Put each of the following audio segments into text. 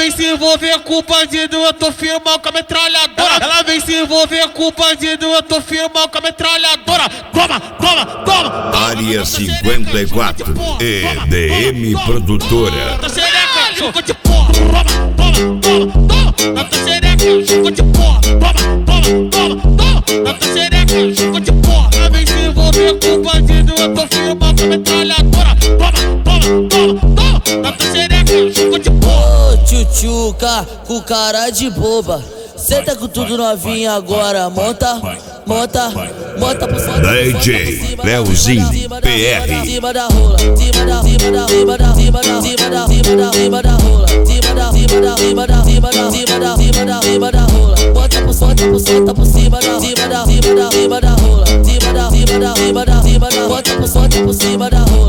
vem se envolver com o bandido, eu tô firmão com a metralhadora. Ela vem se envolver com o bandido, eu tô firmão com a metralhadora. Toma, toma, toma. Área 54, EDM Produtora. Na xereca, jogo de porra. Toma, toma, toma. Na tua xereca, jogo de porra. Toma, toma, toma, toma. Na tua xereca, jogo de porra. Ela vem se envolver com o bandido, eu tô firmão com a metralhadora. Toma, toma, toma, toma. Na tua xereca, jogo de porra. Ô, tchutchuca, com cara de boba. Senta com tudo novinha agora, monta, monta, monta por cima. DJ Leozinho PR. Cima da rola, cima da rola, cima da cima da cima da cima da cima da rola, cima da cima da cima da cima da cima da cima da cima da rola. Bota por solta por cima da cima da cima da cima da rola, cima da cima da cima da cima da bota por solta por cima da rola.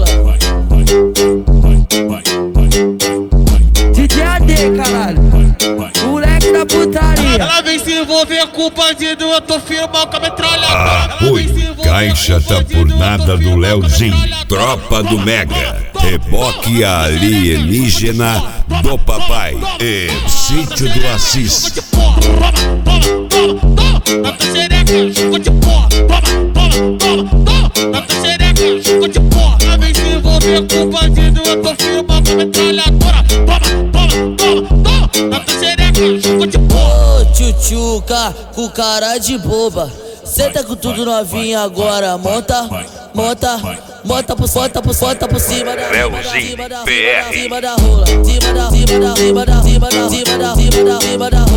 DJ AD, caralho. Moleque da putaria. Ela vem se envolver com o bandido, eu tô firmão com a metralhadora. Apoio Caixa tá por nada do Leozinho. Tropa do Mega. Reboque alienígena do papai. E Sítio do Assis. Toma, toma, toma, toma. Na tua xereca, jogo de porra. Toma, toma, toma, toma. Na tua xereca, jogo de porra. Ela vem se envolver com o bandido, eu tô firmão com a metralhadora. Toma, toma, toma, toma. Na tua xereca, jogo de porra. Ô, tchutchuca, com cara de boba. Senta com tudo novinha agora, monta, monta, monta por cima da Leozinho PR. cima da rola, cima da cima da cima da cima da cima da cima da cima da rola.